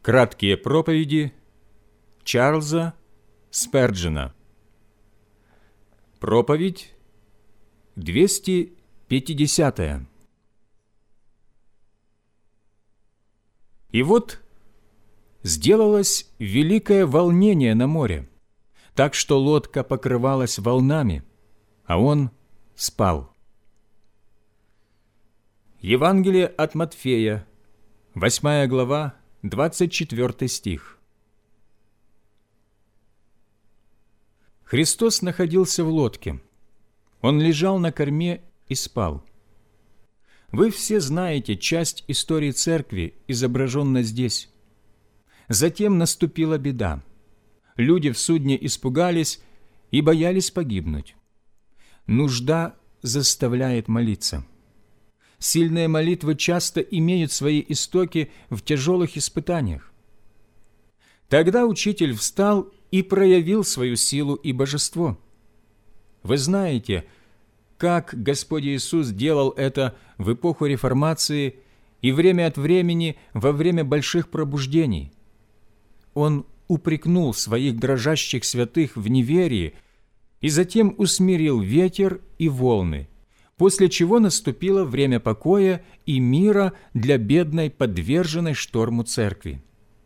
Краткие проповеди Чарльза Сперджена. Проповедь 250. И вот сделалось великое волнение на море, так что лодка покрывалась волнами, а он спал. Евангелие от Матфея, 8 глава, 24 стих. Христос находился в лодке. Он лежал на корме и спал. Вы все знаете часть истории церкви, изображенной здесь. Затем наступила беда. Люди в судне испугались и боялись погибнуть. Нужда заставляет молиться. Сильные молитвы часто имеют свои истоки в тяжелых испытаниях. Тогда Учитель встал и проявил свою силу и божество. Вы знаете, как Господь Иисус делал это в эпоху Реформации и время от времени во время больших пробуждений. Он упрекнул своих дрожащих святых в неверии и затем усмирил ветер и волны, после чего наступило время покоя и мира для бедной, подверженной шторму церкви.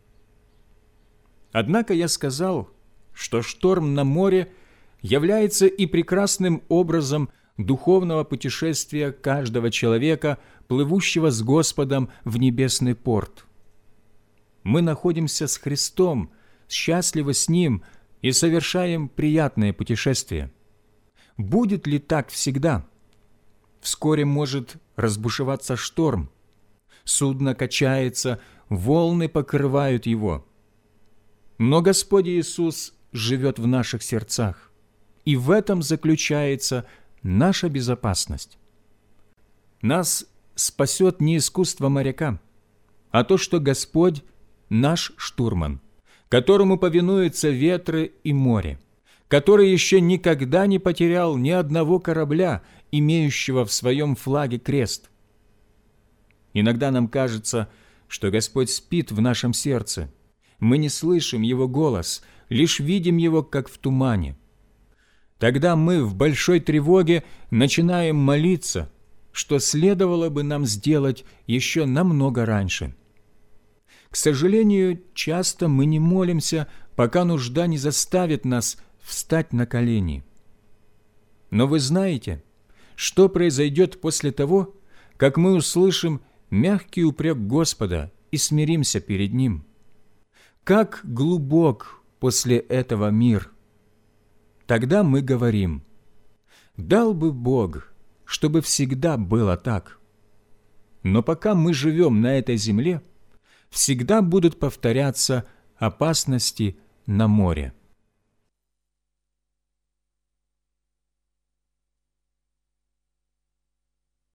Однако я сказал, что шторм на море является и прекрасным образом духовного путешествия каждого человека, плывущего с Господом в небесный порт. Мы находимся с Христом, счастливы с Ним и совершаем приятное путешествие. Будет ли так всегда? Вскоре может разбушеваться шторм. Судно качается, волны покрывают его. Но Господь Иисус живет в наших сердцах, и в этом заключается наша безопасность. Нас спасет не искусство моряка, а то, что Господь – наш штурман, которому повинуются ветры и море, который еще никогда не потерял ни одного корабля, имеющего в своем флаге крест. Иногда нам кажется, что Господь спит в нашем сердце. Мы не слышим Его голос, лишь видим Его, как в тумане. Тогда мы в большой тревоге начинаем молиться, что следовало бы нам сделать еще намного раньше. К сожалению, часто мы не молимся, пока нужда не заставит нас встать на колени. Но вы знаете, что произойдет после того, как мы услышим мягкий упрек Господа и смиримся перед Ним? Как глубок после этого мир! Тогда мы говорим: «Дал бы Бог, чтобы всегда было так». Но пока мы живем на этой земле, всегда будут повторяться опасности на море.